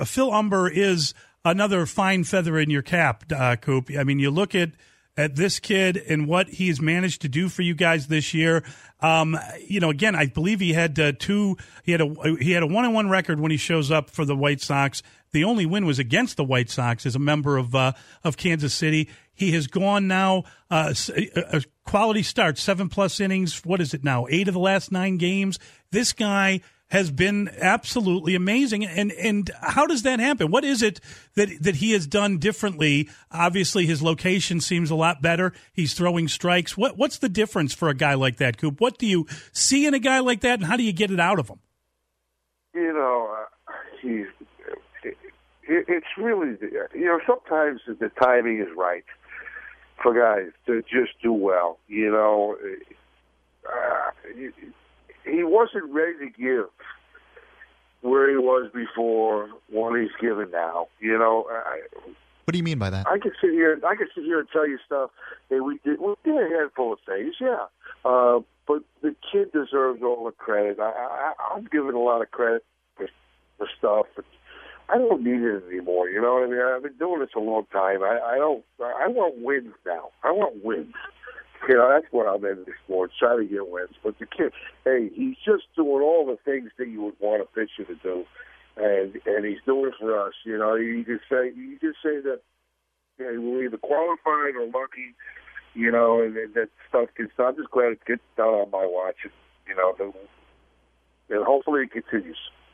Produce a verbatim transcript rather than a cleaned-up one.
Phil Humber is another fine feather in your cap, uh, Coop. I mean, you look at at this kid and what he's managed to do for you guys this year. Um, you know, again, I believe he had uh, two. He had a he had a one and one record when he shows up for the White Sox. The only win was against the White Sox as a member of uh, of Kansas City. He has gone now uh, a, a quality start, seven plus innings. What is it now? Eight of the last nine games. This guy has been absolutely amazing. And and how does that happen? What is it that that he has done differently? Obviously, his location seems a lot better. He's throwing strikes. What what's the difference for a guy like that, Coop? What do you see in a guy like that, and how do you get it out of him? You know, uh, he's it, it's really, you know, sometimes the timing is right for guys to just do well. You know, uh, he wasn't ready to give where he was before what he's given now. You know, I, what do you mean by that? I can sit here, I can sit here and tell you stuff. Hey, we did, we did a handful of things, yeah. Uh, but the kid deserves all the credit. I, I, I'm giving a lot of credit for, for stuff. I don't need it anymore. You know what I mean? I've been doing this a long time. I, I don't. I want wins now. I want wins. You know, that's what I'm in this for, try to get wins. But the kid, hey, he's just doing all the things that you would want a pitcher to do, and and he's doing it for us. You know, you just say you just say that, you know, we're either qualified or lucky. You know, and, and that stuff gets done. I'm just glad it gets done on my watch. You know, and hopefully it continues.